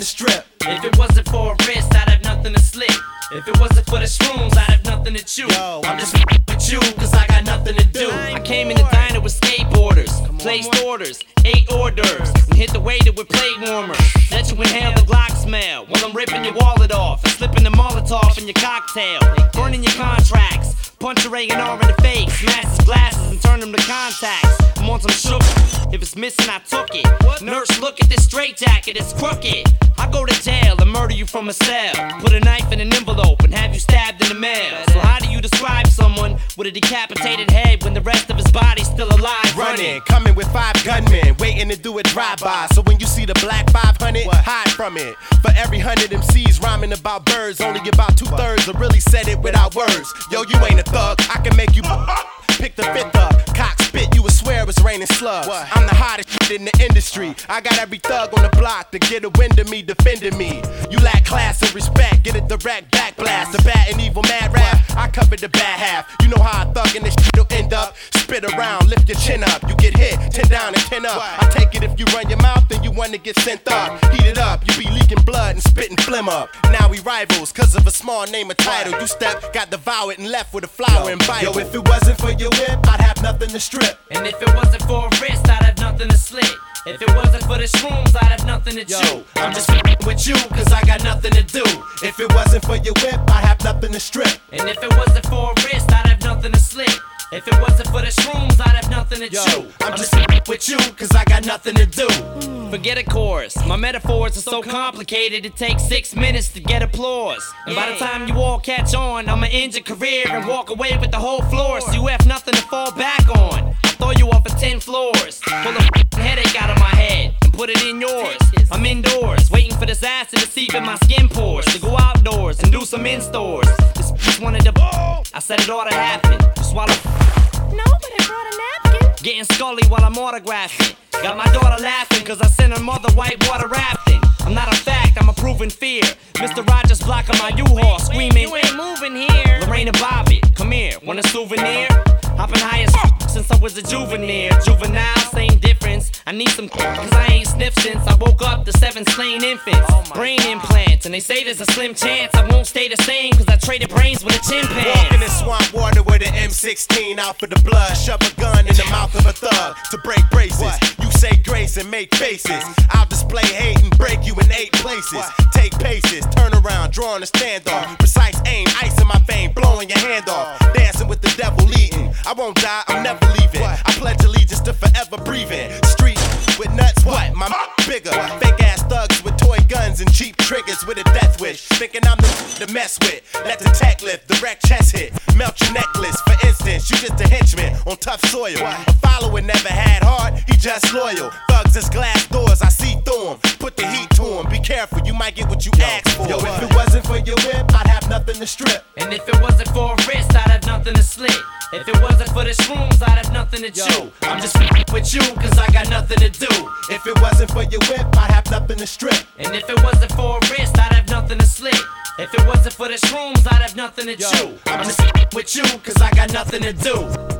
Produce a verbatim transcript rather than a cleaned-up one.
strip. If it wasn't for a wrist, I'd have nothing to slip. If it wasn't for the shrooms, I'd have nothing to chew. Yo, I'm just f***ing with you, cause I got nothing to do. I came in the diner with skateboarders, placed orders, ate hors d'oeuvres, and hit the waiter with plate warmers. Let you inhale the Glock smell while I'm ripping your wallet off and slipping the Molotov in your cocktail, burning your contracts, punch your A and R in the face, smash his glasses and turn them to contacts. I'm on some shook. If it's missing, I took it. Nurse, look at this straitjacket, it's crooked. I go to jail and murder you from a cell, put a knife in an envelope and have you stabbed in the mail. So how do you describe someone with a decapitated head when the rest of his body's still alive? Running, coming with five gunmen, waiting to do a drive-by. So when you see the black five hundred, what? Hide from it. For every hundred M Cs rhyming about birds, only about two-thirds have really said it without words. Yo, you ain't a thug, I can make you pick the fifth up, cock spit, you would swear it was raining slugs. What? I'm the hottest shit in the industry. I got every thug on the block to get a wind of me, defending me. You lack class and respect, get a direct back blast. The bad and evil mad rap, I covered the bad half. You know how a thug in this shit'll end up. Spit around, lift your chin up. You get hit, ten down and ten up. I take it if you run your mouth, then you wanna get sent up. Heat it up, you be leaking blood and spitting phlegm up. Now we rivals, cause of a small name or title. You step, got devoured and left with a flower and Bible. Yo, if it wasn't for your whip, I'd have nothing to strip. And if it wasn't for a wrist, I'd have nothing to slit. If it wasn't for the shrooms, I'd have nothing to Yo, chew. I'm just f***ing with you, cause I got nothing to do. If it wasn't for your whip, I'd have nothing to strip. And if it wasn't for a wrist, I'd have nothing to slit. If it wasn't for the shrooms, I'd have nothing to Yo, chew. I'm just f***ing with you, cause I got nothing to do. Forget a chorus, my metaphors are so complicated it takes six minutes to get applause. And by the time you all catch on, I'ma end your career and walk away with the whole floor, so you have nothing to fall back on. I'll throw you off of ten floors, pull a f***ing headache out of my head and put it in yours. I'm indoors, waiting for this acid to seep in my skin pores, to go outdoors and do some in-stores. This bitch wanted to I said it ought to happen. You swallow. No, but I brought a napkin. Getting scully while I'm autographing. Got my daughter laughing cause I sent her mother whitewater rafting. I'm not a fact, I'm a proven fear. Mister Rogers blocking my U-Haul, screaming, You ain't moving here. Lorraine and Bobby, come here, want a souvenir? Hopping high as f- since I was a juvenile. Juvenile, same difference. I need some cause I ain't sniffed since I woke up to seven slain infants. Brain implants, and they say there's a slim chance I won't stay the same cause I traded brains with a chimpanzee. Walking in swamp water with an M sixteen out for the blood. Shove a gun in the mouth of a thug to break braces. You say grace and make faces. I'll display hate and break you in eight places. Take paces, turn around, drawing a standoff. Precise aim, ice in my vein, blowing your hand off. Dancing with the devil leading. I won't die, I'm never leaving. I pledge allegiance to forever breathing. Street with nuts, what? My m- bigger. Fake ass thugs with toy guns and cheap triggers with a death wish. Thinking I'm the to mess with. Let the tech lift, the wreck chest hit. Melt your necklace, for instance. You just a henchman on tough soil. A follower never had heart, he just loyal. Thugs is glass doors, I see through 'em. Put the heat to 'em, be careful, you might get what you asked for. Yo, if it wasn't for your whip, I'd have nothing to strip. And if it wasn't for a wrist, I'd have nothing to slit. If it wasn't for the shrooms, I'd have nothing to chew. I'm just f***ing with you, cause I got nothing to do. If it wasn't for your whip, I'd have nothing to strip. And if it wasn't for a wrist, I'd have nothing to slit. If it wasn't for the shrooms, I'd have nothing to chew. I'm just f***ing with you, cause I got nothing to do.